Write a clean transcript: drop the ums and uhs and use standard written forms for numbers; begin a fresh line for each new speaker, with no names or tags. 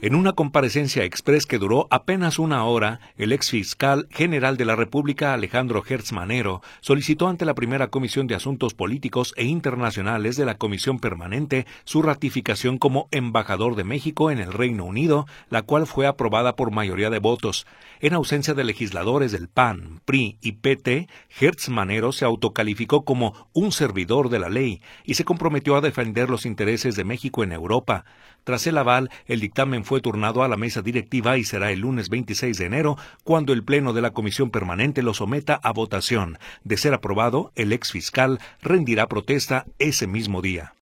En una comparecencia express que duró apenas una hora, el exfiscal general de la República, Alejandro Gertz Manero, solicitó ante la Primera Comisión de Asuntos Políticos e Internacionales de la Comisión Permanente su ratificación como embajador de México en el Reino Unido, la cual fue aprobada por mayoría de votos. En ausencia de legisladores del PAN, PRI y PT, Gertz Manero se autocalificó como un servidor de la ley y se comprometió a defender los intereses de México en Europa. Tras el aval, el dictamen fue turnado a la mesa directiva y será el lunes 26 de enero cuando el Pleno de la Comisión Permanente lo someta a votación. De ser aprobado, el exfiscal rendirá protesta ese mismo día.